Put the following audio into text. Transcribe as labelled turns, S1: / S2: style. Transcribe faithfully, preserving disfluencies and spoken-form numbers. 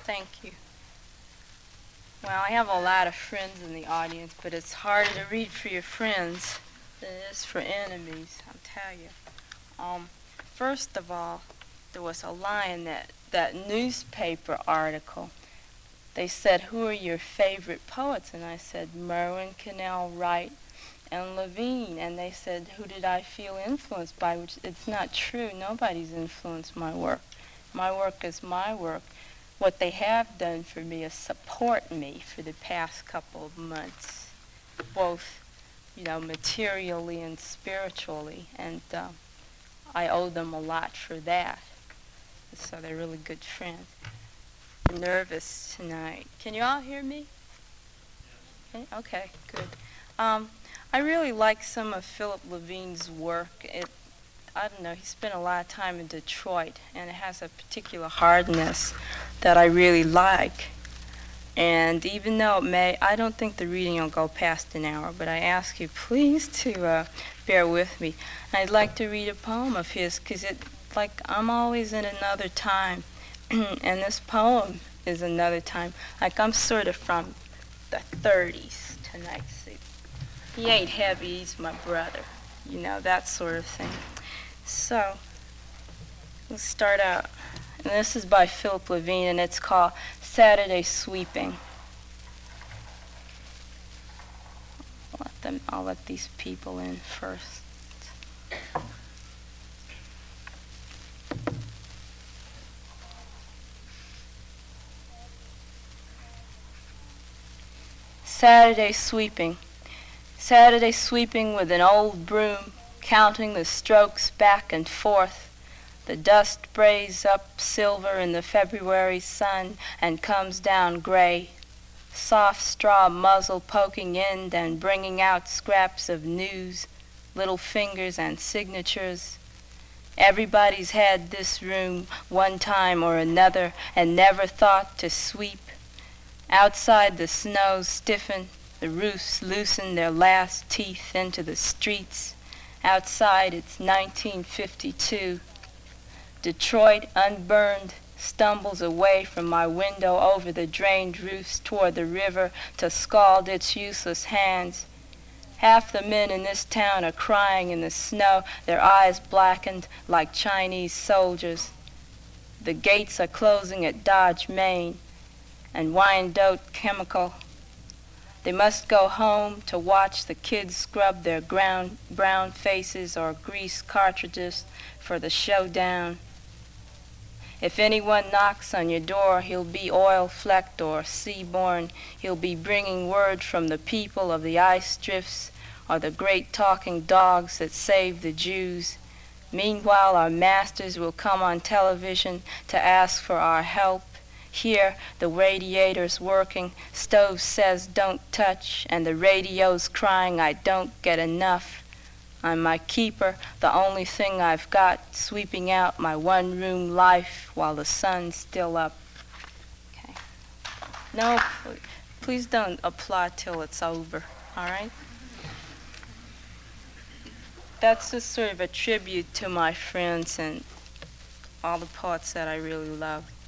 S1: Thank you. Well, I have a lot of friends in the audience, but it's harder to read for your friends than it is for enemies, I'll tell you. Um, first of all, there was a line in that, that newspaper article. They said, who are your favorite poets? And I said, Merwin, Cannell, Wright, and Levine. And they said, who did I feel influenced by? Which it's not true. Nobody's influenced my work. My work is my work. What they have done for me is support me for the past couple of months, both, you know, materially and spiritually, and uh, I owe them a lot for that. So they're really good friends. I'm nervous tonight. Can you all hear me? Okay, okay, good. Um, I really like some of Philip Levine's work. It, I don't know, he spent a lot of time in Detroit, and it has a particular hardness that I really like. And even though it may, I don't think the reading will go past an hour, but I ask you please to uh, bear with me. I'd like to read a poem of his, because it, like, I'm always in another time, and this poem is another time. Like, I'm sort of from the thirties tonight. See, he ain't heavy, he's my brother, you know, that sort of thing. So, let's start out. And this is by Philip Levine, and it's called Saturday Sweeping. Let them, I'll let these people in first. Saturday Sweeping. Saturday sweeping with an old broom, counting the strokes back and forth. The dust brays up silver in the February sun and comes down gray. Soft straw muzzle poking in and bringing out scraps of news, little fingers and signatures. Everybody's had this room one time or another and never thought to sweep. Outside the snows stiffen, the roofs loosen their last teeth into the streets. Outside it's nineteen fifty-two. Detroit, unburned, stumbles away from my window over the drained roofs toward the river to scald its useless hands. Half the men in this town are crying in the snow, their eyes blackened like Chinese soldiers. The gates are closing at Dodge, Maine, and Wyandotte Chemical. They must go home to watch the kids scrub their ground, brown faces or grease cartridges for the showdown. If anyone knocks on your door, he'll be oil-flecked or sea-born. He'll be bringing word from the people of the ice drifts or the great talking dogs that saved the Jews. Meanwhile, our masters will come on television to ask for our help. Here, the radiator's working, stove says don't touch, and the radio's crying I don't get enough. I'm my keeper, the only thing I've got, sweeping out my one-room life while the sun's still up. Okay. No, please don't applaud till it's over, all right? That's just sort of a tribute to my friends and all the poets that I really love.